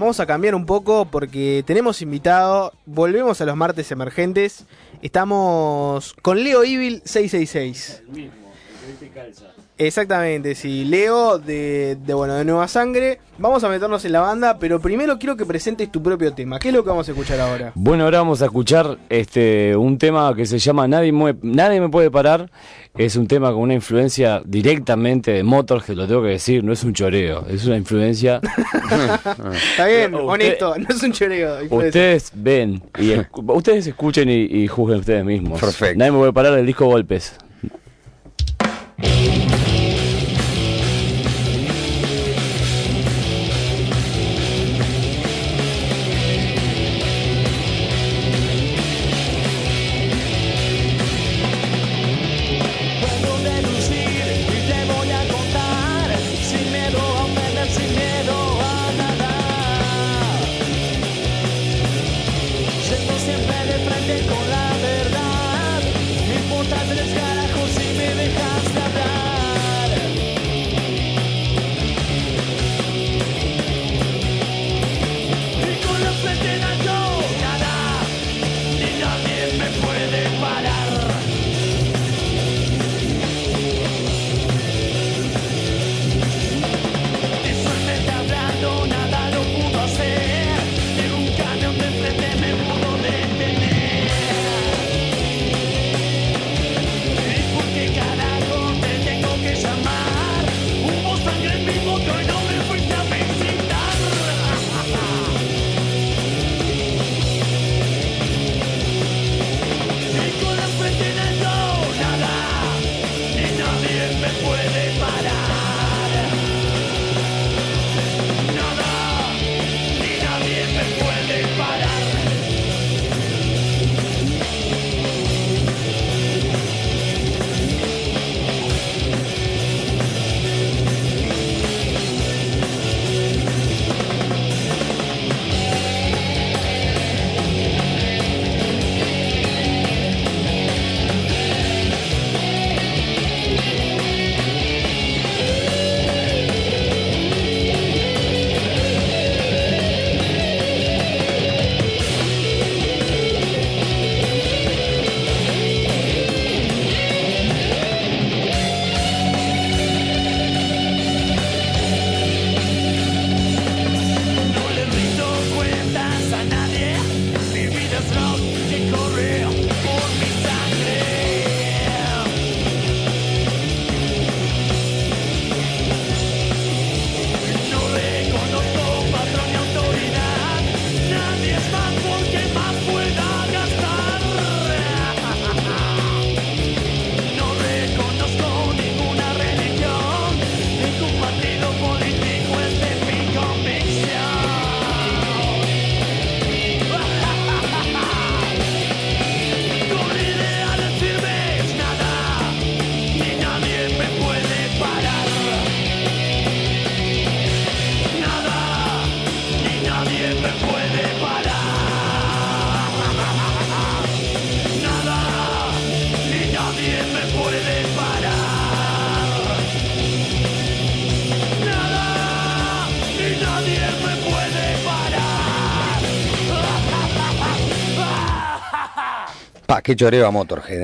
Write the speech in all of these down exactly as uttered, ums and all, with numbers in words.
vamos a cambiar un poco porque tenemos invitado, volvemos a los martes emergentes, estamos con Leo Evil seiscientos sesenta y seis. El mismo, el que te calza. Exactamente, sí, Leo de, de, bueno, de Nueva Sangre. Vamos a meternos en la banda, pero primero quiero que presentes tu propio tema. ¿Qué es lo que vamos a escuchar ahora? Bueno, ahora vamos a escuchar este un tema que se llama Nadie, Mue- Nadie me puede parar. Es un tema con una influencia directamente de Motorhead, lo tengo que decir, no es un choreo, es una influencia. Está bien, Usted- honesto, no es un choreo. Ustedes ven, y escu- ustedes escuchen y, y juzguen ustedes mismos. Perfecto. Nadie me puede parar el disco Golpes. Pa, qué choreo a Motorhead, ¿eh?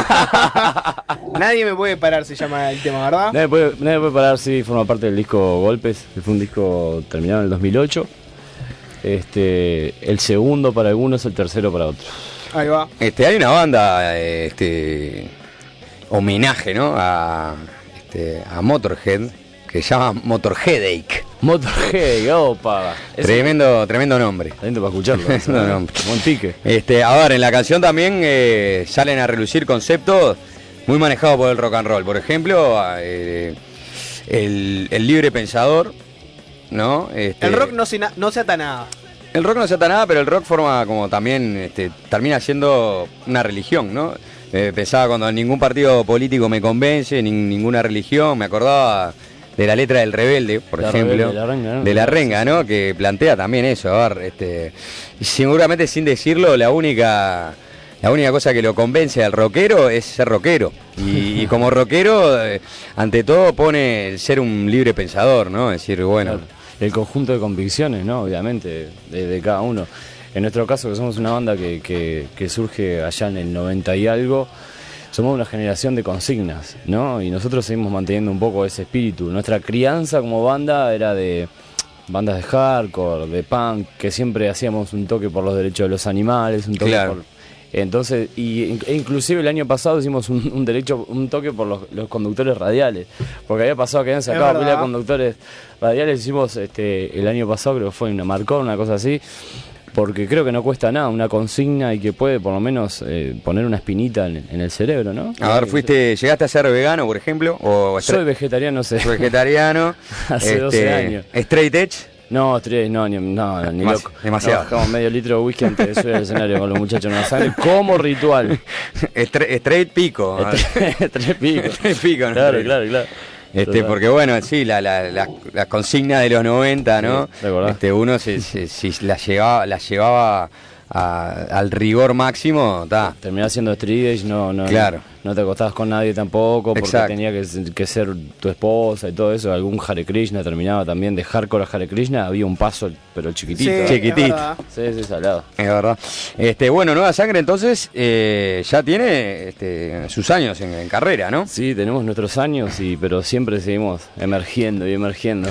Nadie me puede parar, se llama el tema, ¿verdad? Nadie puede, nadie puede parar, sí, forma parte del disco Golpes, que fue un disco terminado en el dos mil ocho. Este, el segundo para algunos, el tercero para otros. Ahí va. Este, hay una banda, este, homenaje, ¿no? A, este, a Motorhead, que se llama Motorheadache. Motorhead, opa. Ese- Tremendo, tremendo nombre. Está lindo para escucharlo. No, no. Buen pique. Este, a ver, en la canción también eh, salen a relucir conceptos muy manejados por el rock and roll. Por ejemplo, eh, el, el libre pensador, ¿no? Este, El rock no se, na- no se ata nada. El rock no se ata nada, pero el rock forma como también, este, termina siendo una religión, ¿no? Eh, pensaba cuando ningún partido político me convence, ni, ninguna religión, me acordaba de la letra del Rebelde, por La ejemplo, Rebelde, la renga, ¿no? de la renga, ¿no? Que plantea también eso, a ver, este, y seguramente sin decirlo, la única, la única cosa que lo convence al rockero es ser rockero, y, y como rockero, eh, ante todo pone el ser un libre pensador, ¿no? Es decir, bueno, Claro. el conjunto de convicciones, ¿no? Obviamente, de, de cada uno. En nuestro caso, que somos una banda que, que, que surge allá en el noventa y algo, somos una generación de consignas, ¿no? Y nosotros seguimos manteniendo un poco ese espíritu. Nuestra crianza como banda era de bandas de hardcore, de punk, que siempre hacíamos un toque por los derechos de los animales, un toque Claro. por... Entonces, y, e inclusive el año pasado hicimos un, un derecho, un toque por los, los conductores radiales, porque había pasado que habían sacado pila de conductores radiales, hicimos este el año pasado, creo que fue una Marcón, una cosa así, porque creo que no cuesta nada, una consigna y que puede por lo menos eh, poner una espinita en, en el cerebro, ¿no? A ver, fuiste, ¿llegaste a ser vegano, por ejemplo? O Soy vegetariano, sé. vegetariano. Hace doce años. Straight edge. No, tres, no, ni, no, ni Demasi- loco. demasiado. No, como medio litro de whisky antes de subir al escenario con los muchachos en la sangre, como ritual. Straight, straight pico. Tres picos. Tres picos, ¿no? Claro, claro, claro. Este, Total. porque bueno, sí, la, la, la, la consigna de los noventa, ¿no? Sí, ¿te acordás? Este, uno se, se, si la llevaba, la llevaba a- al rigor máximo, ta. Terminás siendo street edge, no, no, Claro. no te acostabas con nadie tampoco, porque Exacto. tenía que, que ser tu esposa y todo eso. Algún Hare Krishna terminaba también de hardcore a Hare Krishna, había un paso, pero chiquitito. Sí, Chiquitito. es verdad. Sí, sí, salado. Es verdad. Este, bueno, Nueva Sangre entonces eh, ya tiene este, sus años en, en carrera, ¿no? Sí, tenemos nuestros años, y, pero siempre seguimos emergiendo y emergiendo.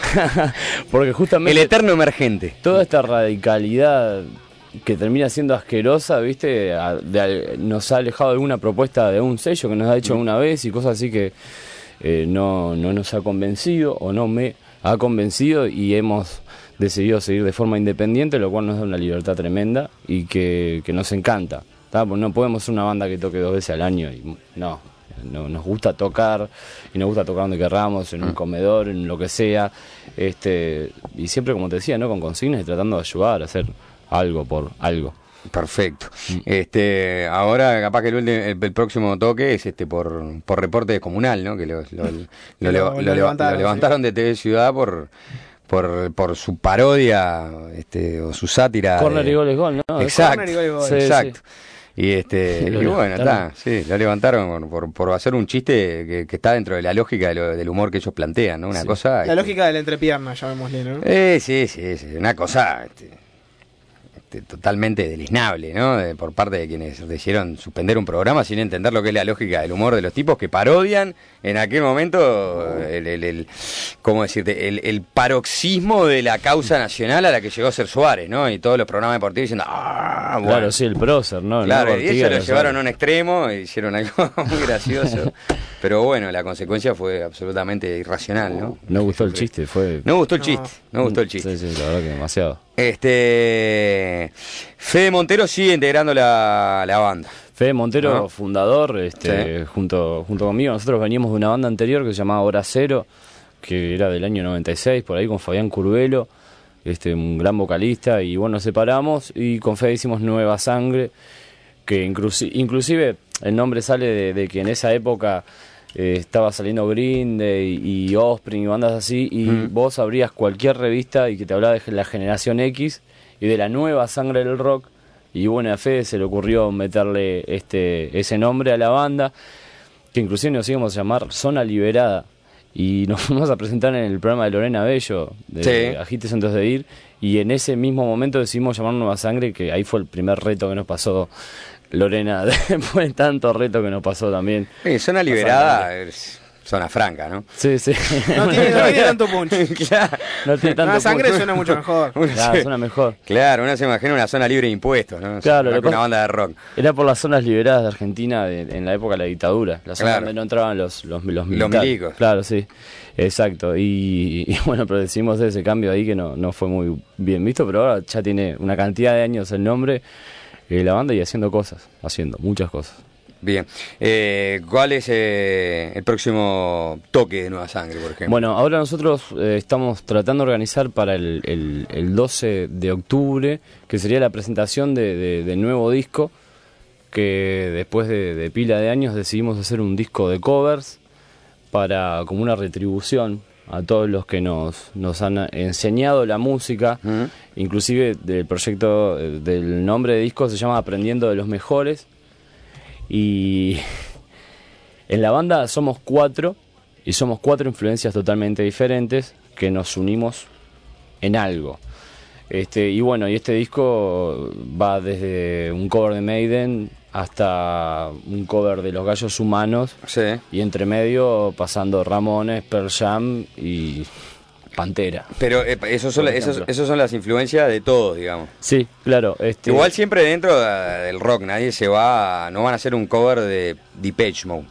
Porque justamente... El eterno emergente. toda esta radicalidad que termina siendo asquerosa, ¿viste? A- de al- nos ha alejado de alguna propuesta de un sello que nos ha hecho una vez y cosas así que eh, no, no nos ha convencido o no me ha convencido, y hemos decidido seguir de forma independiente, lo cual nos da una libertad tremenda y que, que nos encanta. ¿Tá? Pues no podemos ser una banda que toque dos veces al año, y no. No, nos gusta tocar y nos gusta tocar donde querramos, en un comedor, en lo que sea, este y siempre, como te decía, no, con consignas y tratando de ayudar a hacer algo por algo. Perfecto. Este, ahora capaz que el, ulti- el- el próximo toque es este por, por reporte comunal, ¿no? Que lo, lo, lo, Lo- leva- lo lo leva- levantaron, lo levantaron de T V Ciudad por por, por su parodia, este, o su sátira. Corner de- y gol es gol, ¿no? Exacto. Corner y gol es gol. Sí, Exacto. Y este Lo y bueno, levantaron. está, sí, lo levantaron por, por, por hacer un chiste que, que está dentro de la lógica de lo- del humor que ellos plantean, ¿no? Una Sí. cosa. La este, lógica de la entrepierna, llamémosle, ¿no? Eh, sí, sí, sí, una cosa este, este, totalmente deleznable, ¿no? De- por parte de quienes decidieron suspender un programa sin entender lo que es la lógica del humor de los tipos que parodian en aquel momento el, el, el- ¿cómo decirte? El, el paroxismo de la causa nacional a la que llegó a ser Suárez, ¿no? Y todos los programas deportivos diciendo, ah, bueno. Claro, sí, el prócer, ¿no? Claro, No, y Ortiga, ellos lo no llevaron a sabe. un extremo y hicieron algo muy gracioso. Pero bueno, la consecuencia fue absolutamente irracional, ¿no? No gustó el chiste, fue... No gustó el No. chiste, no gustó el chiste. Sí, sí, la verdad que demasiado. Este Fede Montero sigue integrando la, la banda. Fede Montero, ¿No? fundador, este, Sí. junto, junto conmigo. Nosotros veníamos de una banda anterior que se llamaba Hora Cero, que era del año noventa y seis, por ahí, con Fabián Curvelo, este, un gran vocalista, y bueno, nos separamos y con Fede hicimos Nueva Sangre, que inclusi- inclusive el nombre sale de, de que en esa época eh, estaba saliendo Green Day y Offspring y bandas así, y Mm. vos abrías cualquier revista y que te hablaba de la generación X y de la nueva sangre del rock, y bueno, a Fede se le ocurrió meterle este ese nombre a la banda, que inclusive nos íbamos a llamar Zona Liberada, y nos fuimos a presentar en el programa de Lorena Bello, de Sí. Agites antes de ir, y en ese mismo momento decidimos llamar Nueva Sangre, que ahí fue el primer reto que nos pasó Lorena, después de tanto reto que nos pasó también. Sí, zona liberada, es zona franca, ¿no? Sí, sí. No tiene, no tiene tanto punch. claro. No tiene tanto Nueva Sangre punch. suena mucho mejor. Uno Claro, se- suena mejor. Claro, uno se imagina una zona libre de impuestos, ¿no? Claro, Más lo que una pasa- banda de rock. Era por las zonas liberadas de Argentina de- en la época de la dictadura, la zona Claro. donde no entraban los, los, los militares. milicos. Claro, sí, exacto. Y, y bueno, pero decidimos hacer ese cambio ahí que no, no fue muy bien visto, pero ahora ya tiene una cantidad de años el nombre, eh, la banda, y haciendo cosas, haciendo muchas cosas. Bien. Eh, ¿Cuál es eh, el próximo toque de Nueva Sangre, por ejemplo? Bueno, ahora nosotros eh, estamos tratando de organizar para el, el, el doce de octubre, que sería la presentación de, de- del nuevo disco, que después de, de pila de años decidimos hacer un disco de covers para como una retribución a todos los que nos, nos han enseñado la música. Ujú. Inclusive del proyecto, eh, del nombre de disco se llama Aprendiendo de los Mejores, y en la banda somos cuatro, y somos cuatro influencias totalmente diferentes que nos unimos en algo. Este, y bueno, y este disco va desde un cover de Maiden hasta un cover de Los Gallos Humanos, Sí. y entre medio pasando Ramones, Pearl Jam y Pantera. Pero eh, esos son, Por esos, ejemplo. esos son las influencias de todos, digamos. Sí, claro. Este, Igual siempre dentro eh, del rock, nadie se va, a- no van a hacer un cover de Depeche Mode.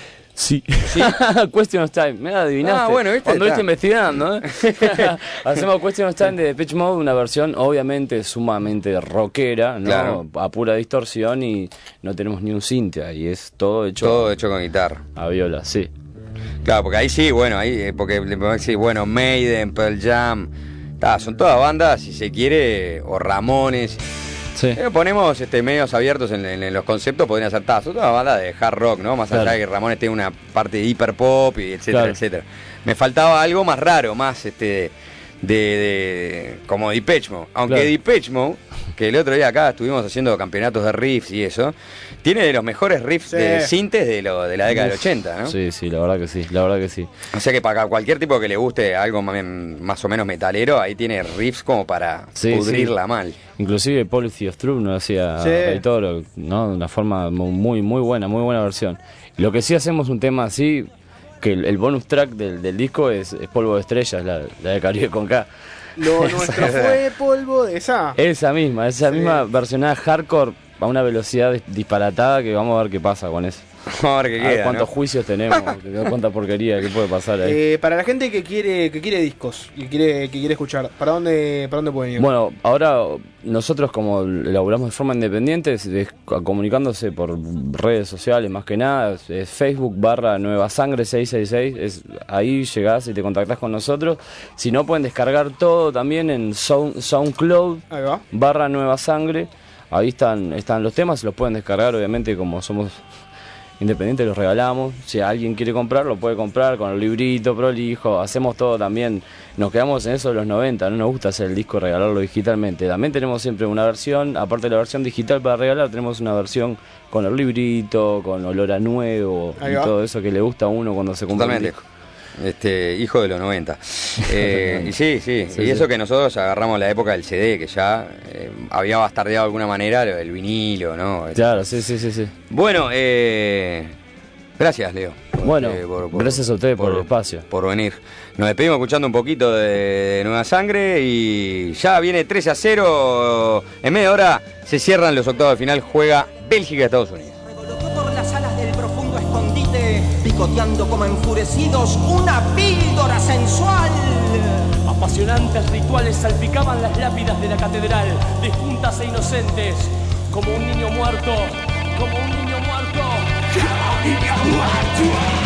Sí. Question of Time. Me adivinaste. Ah, bueno, ¿viste? Cuando Está. viste investigando, ¿eh? Hacemos Question of Time de Depeche Mode, una versión obviamente sumamente rockera, ¿no? Claro. A pura distorsión, y no tenemos ni un synth, y es todo hecho Todo hecho con guitarra. a viola, sí. Claro, porque ahí sí, bueno, ahí, eh, porque le podemos decir, bueno, Maiden, Pearl Jam, ta, son todas bandas, si se quiere, o Ramones. Sí. Eh, ponemos este, medios abiertos en, en- en los conceptos, podrían ser ta, son todas bandas de hard rock, ¿no? Más Claro. allá de que Ramones tiene una parte de hiper pop, y etcétera, Claro. etcétera. Me faltaba algo más raro, más este de, de- como Depeche Mode. Aunque Claro. Depeche Mode, que el otro día acá estuvimos haciendo campeonatos de riffs y eso, tiene de los mejores riffs Sí. de sintes de, lo, de la década del Uf, ochenta, ¿no? Sí, sí, la verdad que sí, la verdad que sí. O sea que para cualquier tipo que le guste algo más, más o menos metalero, ahí tiene riffs como para Sí, pudrirla sí. mal. Inclusive Policy of Truth nos hacía Sí. Rey Toro, ¿no? De una forma mu- muy, muy buena, muy buena versión. Lo que sí hacemos un tema así, que el, el bonus track del, del disco es, es Polvo de Estrellas, la, la de Caribe con K. Lo nuestro fue polvo de esa. Esa misma, esa Sí. misma versionada hardcore a una velocidad dis- disparatada, que vamos a ver qué pasa con eso. Vamos a ver qué A ver queda, cuántos ¿no? juicios tenemos, que- cuánta porquería que puede pasar ahí. Eh, para la gente que quiere que quiere discos y quiere que quiere escuchar, ¿para dónde para dónde pueden ir? Bueno, ahora nosotros, como elaboramos de forma independiente, es- es comunicándose por redes sociales más que nada, es, es Facebook barra Nueva Sangre seiscientos sesenta y seis, es, ahí llegás y te contactás con nosotros. Si no, pueden descargar todo también en Sound, SoundCloud Ahí va. barra Nueva Sangre. Ahí están, están los temas, los pueden descargar, obviamente, como somos independientes, los regalamos. Si alguien quiere comprar, lo puede comprar con el librito prolijo. Hacemos todo también, nos quedamos en eso de los noventa, no nos gusta hacer el disco y regalarlo digitalmente. También tenemos siempre una versión, aparte de la versión digital para regalar, tenemos una versión con el librito, con olor a nuevo, Ahí y va. todo eso que le gusta a uno cuando se compra un Totalmente. disco. Este, hijo de los noventa. Eh, y sí, sí, Sí, y eso sí. que nosotros agarramos la época del C D, que ya eh, había bastardeado de alguna manera lo del vinilo, ¿no? Claro, sí, sí, sí, sí. Bueno, eh, gracias, Leo. por, Bueno, eh, por- por- gracias a ustedes por el espacio. Por venir. Nos despedimos escuchando un poquito de, de Nueva Sangre y ya viene tres a cero. En media hora se cierran los octavos de final, juega Bélgica-Estados Unidos. Revolotó por las alas del profundo escondite, picoteando como enfurecidos una píldora sensual. Apasionantes rituales salpicaban las lápidas de la catedral, difuntas e inocentes, como un niño muerto, como un niño muerto. ¡Como un niño muerto!